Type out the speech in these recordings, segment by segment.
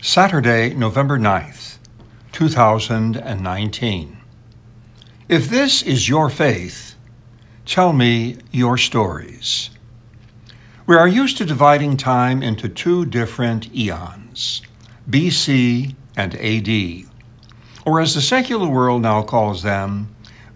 Saturday, November 9th, 2019. If this is your faith, tell me your stories. We are used to dividing time into two different eons, BC and AD, or as the secular world now calls them,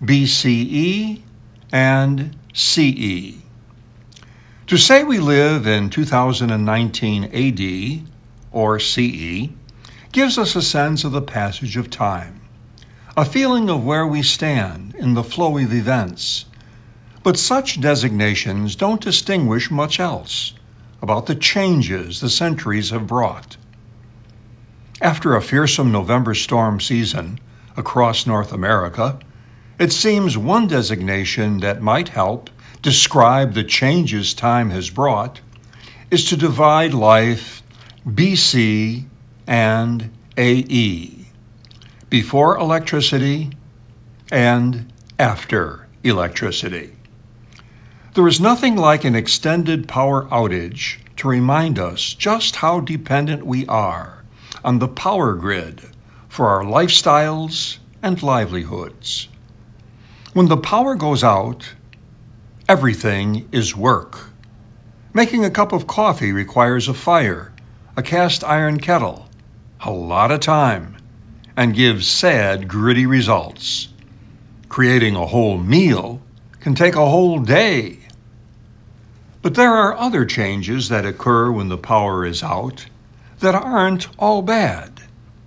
BCE and CE. To say we live in 2019 AD or CE gives us a sense of the passage of time, a feeling of where we stand in the flow of events. But such designations don't distinguish much else about the changes the centuries have brought. After a fearsome November storm season across North America, it seems one designation that might help describe the changes time has brought is to divide life BC and AE, before electricity and after electricity. There is nothing like an extended power outage to remind us just how dependent we are on the power grid for our lifestyles and livelihoods. When the power goes out, everything is work. Making a cup of coffee requires a fire, a cast iron kettle, a lot of time, and gives sad, gritty results. Creating a whole meal can take a whole day. But there are other changes that occur when the power is out that aren't all bad.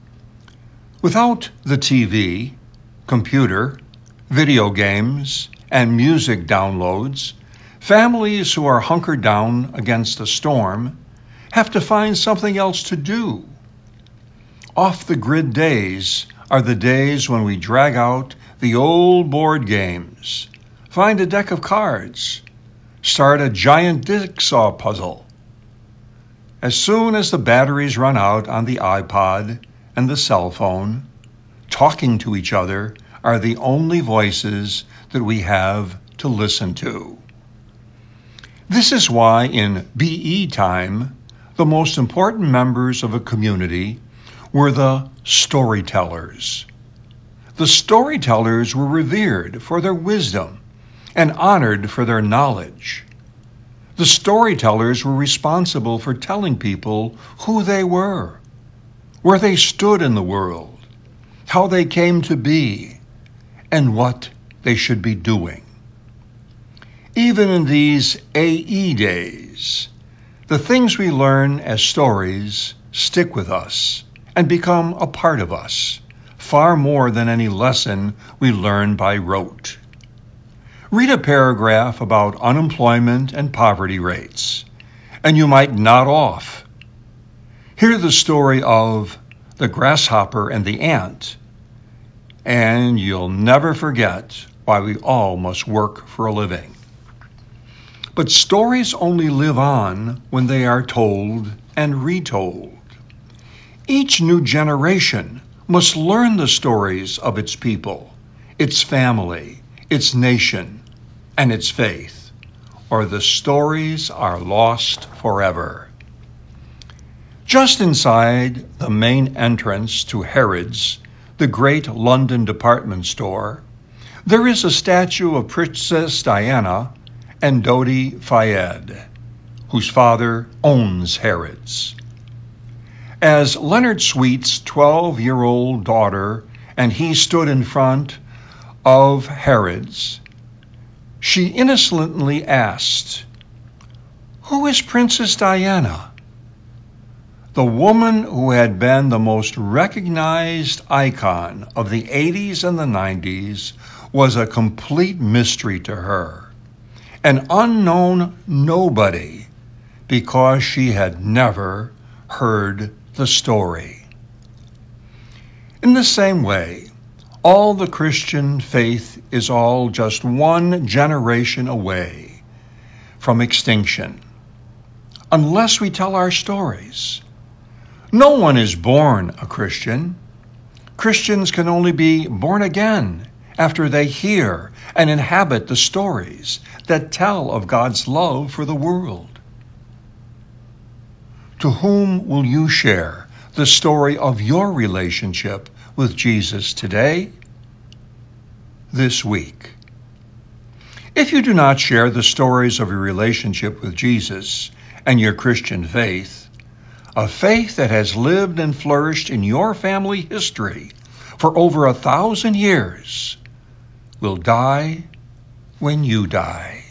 Without the TV, computer, video games, and music downloads, families who are hunkered down against a storm have to find something else to do. Off-the-grid days are the days when we drag out the old board games, find a deck of cards, start a giant jigsaw puzzle. As soon as the batteries run out on the iPod and the cell phone, talking to each other are the only voices that we have to listen to. This is why in BE time, the most important members of a community were the storytellers. The storytellers were revered for their wisdom and honored for their knowledge. The storytellers were responsible for telling people who they were, where they stood in the world, how they came to be, and what they should be doing. Even in these AE days, the things we learn as stories stick with us and become a part of us, far more than any lesson we learn by rote. Read a paragraph about unemployment and poverty rates, and you might nod off. Hear the story of the grasshopper and the ant, and you'll never forget why we all must work for a living. But stories only live on when they are told and retold. Each new generation must learn the stories of its people, its family, its nation, and its faith, or the stories are lost forever. Just inside the main entrance to Harrods, the great London department store, there is a statue of Princess Diana and Dodi Fayed, whose father owns Harrods. As Leonard Sweet's 12-year-old daughter and he stood in front of Harrods, she innocently asked, "Who is Princess Diana?" The woman who had been the most recognized icon of the 80s and the 90s was a complete mystery to her, an unknown nobody, because she had never heard the story. In the same way, all the Christian faith is all just one generation away from extinction, unless we tell our stories. No one is born a Christian. Christians can only be born again after they hear and inhabit the stories that tell of God's love for the world. To whom will you share the story of your relationship with Jesus today, this week. If you do not share the stories of your relationship with Jesus and your Christian faith, a faith that has lived and flourished in your family history for over 1,000 years, will die when you die.